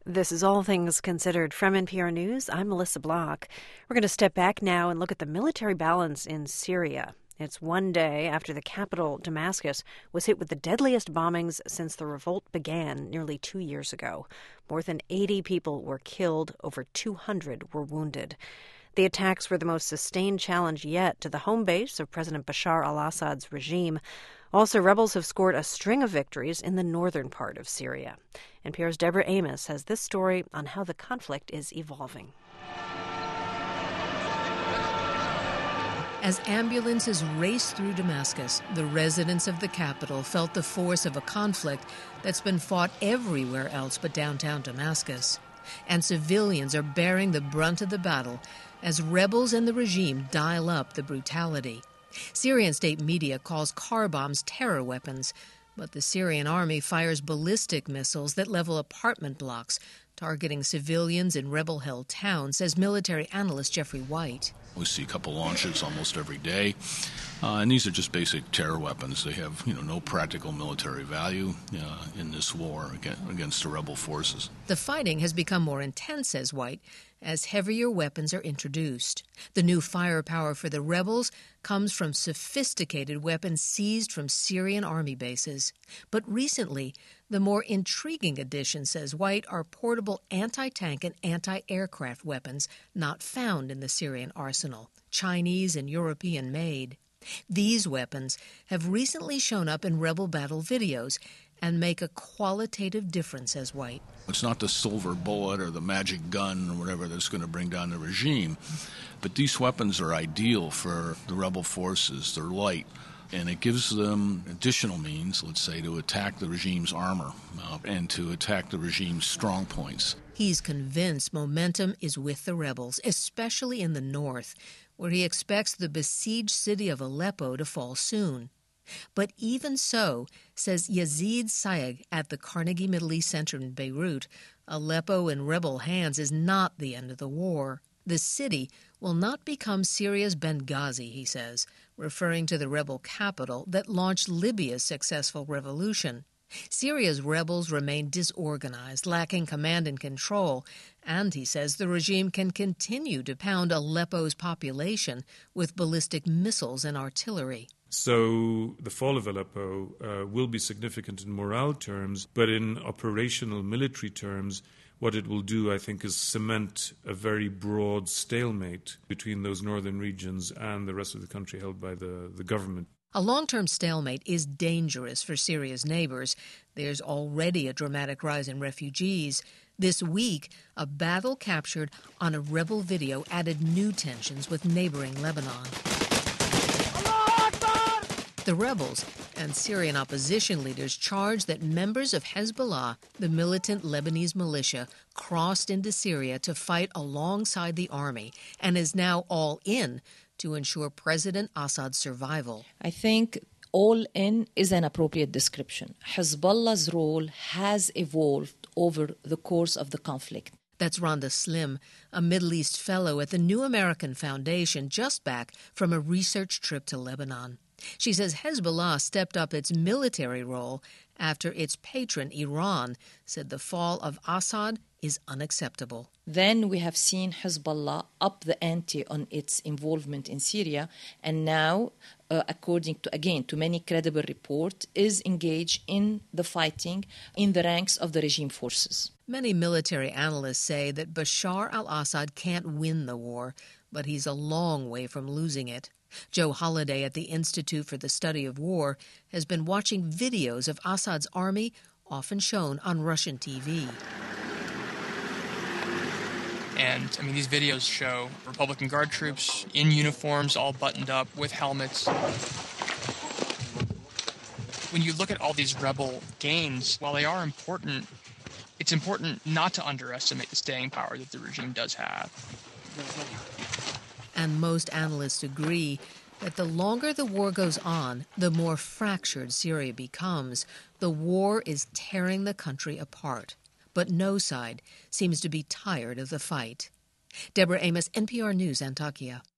This is All Things Considered from NPR News. I'm Melissa Block. We're going to step back now and look at the military balance in Syria. It's one day after the capital, Damascus, was hit with the deadliest bombings since the revolt began nearly 2 years ago. More than 80 people were killed, over 200 were wounded. The attacks were the most sustained challenge yet to the home base of President Bashar al-Assad's regime. Also, rebels have scored a string of victories in the northern part of Syria. NPR's Deborah Amos has this story on how the conflict is evolving. As ambulances raced through Damascus, the residents of the capital felt the force of a conflict that's been fought everywhere else but downtown Damascus. And civilians are bearing the brunt of the battle as rebels and the regime dial up the brutality. Syrian state media calls car bombs terror weapons, but the Syrian army fires ballistic missiles that level apartment blocks, targeting civilians in rebel-held towns, says military analyst Jeffrey White. We see a couple launches almost every day, and these are just basic terror weapons. They have, no practical military value in this war against the rebel forces. The fighting has become more intense, says White, as heavier weapons are introduced. The new firepower for the rebels comes from sophisticated weapons seized from Syrian army bases. But recently, the more intriguing addition, says White, are portable anti-tank and anti-aircraft weapons not found in the Syrian arsenal, Chinese and European made. These weapons have recently shown up in rebel battle videos and make a qualitative difference, says White. It's not the silver bullet or the magic gun or whatever that's going to bring down the regime, but these weapons are ideal for the rebel forces. They're light, and it gives them additional means, let's say, to attack the regime's armor and to attack the regime's strong points. He's convinced momentum is with the rebels, especially in the north, where he expects the besieged city of Aleppo to fall soon. But even so, says Yazid Sayegh at the Carnegie Middle East Center in Beirut, Aleppo in rebel hands is not the end of the war. The city will not become Syria's Benghazi, he says, referring to the rebel capital that launched Libya's successful revolution. Syria's rebels remain disorganized, lacking command and control, and, he says, the regime can continue to pound Aleppo's population with ballistic missiles and artillery. So the fall of Aleppo will be significant in morale terms, but in operational military terms, what it will do, I think, is cement a very broad stalemate between those northern regions and the rest of the country held by the government. A long-term stalemate is dangerous for Syria's neighbors. There's already a dramatic rise in refugees. This week, a battle captured on a rebel video added new tensions with neighboring Lebanon. The rebels and Syrian opposition leaders charge that members of Hezbollah, the militant Lebanese militia, crossed into Syria to fight alongside the army and is now all in to ensure President Assad's survival. I think all in is an appropriate description. Hezbollah's role has evolved over the course of the conflict. That's Rhonda Slim, a Middle East fellow at the New American Foundation, just back from a research trip to Lebanon. She says Hezbollah stepped up its military role after its patron, Iran, said the fall of Assad is unacceptable. Then we have seen Hezbollah up the ante on its involvement in Syria, and now, according to many credible reports, is engaged in the fighting in the ranks of the regime forces. Many military analysts say that Bashar al-Assad can't win the war, but he's a long way from losing it. Joe Holliday at the Institute for the Study of War has been watching videos of Assad's army, often shown on Russian TV. And, these videos show Republican Guard troops in uniforms, all buttoned up, with helmets. When you look at all these rebel gains, while they are important, it's important not to underestimate the staying power that the regime does have. And most analysts agree that the longer the war goes on, the more fractured Syria becomes. The war is tearing the country apart. But no side seems to be tired of the fight. Deborah Amos, NPR News, Antakya.